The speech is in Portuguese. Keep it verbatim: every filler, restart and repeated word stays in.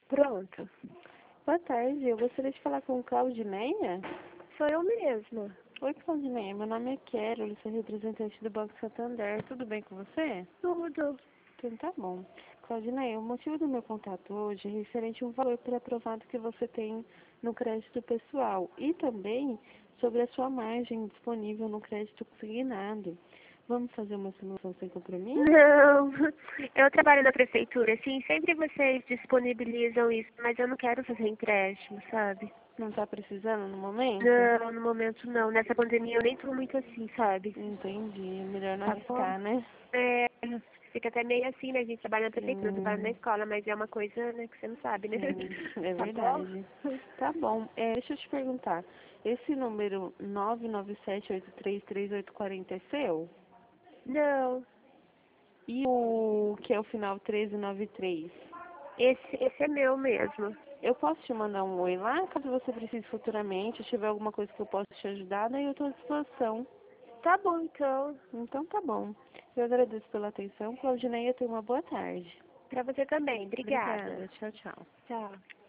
Pronto. Boa tarde, eu gostaria de falar com Claudineia. Sou eu mesma. Oi, Claudineia, meu nome é Carol, sou representante do Banco Santander. Tudo bem com você? Tudo. Então tá bom. Claudineia, o motivo do meu contato hoje é referente a um valor pré-aprovado que você tem no crédito pessoal e também sobre a sua margem disponível no crédito consignado. Vamos fazer uma simulação sem compromisso? Não, eu trabalho na prefeitura, sim, sempre vocês disponibilizam isso, mas eu não quero fazer empréstimo, sabe? Não está precisando no momento? Não, no momento não. Nessa pandemia eu nem tô muito assim, sabe? Entendi. É melhor não Tá arriscar, bom? né? É, fica até meio assim, né? A gente trabalha na prefeitura, trabalha na Sim, escola, mas é uma coisa, né, que você não sabe, né? sim, é Tá bom? verdade. Tá bom. É, deixa eu te perguntar. Esse número nove nove sete oito três três oito quatro zero é seu? Não, E o que é o final treze noventa e três? esse, esse é meu mesmo. Eu posso te mandar um oi lá, caso você precise futuramente, se tiver alguma coisa que eu possa te ajudar, daí eu estou à disposição. Tá bom, então. Então tá bom. Eu agradeço pela atenção, Claudineia, tenha uma boa tarde. Pra você também. Obrigada. Obrigada. Tchau, tchau. Tchau.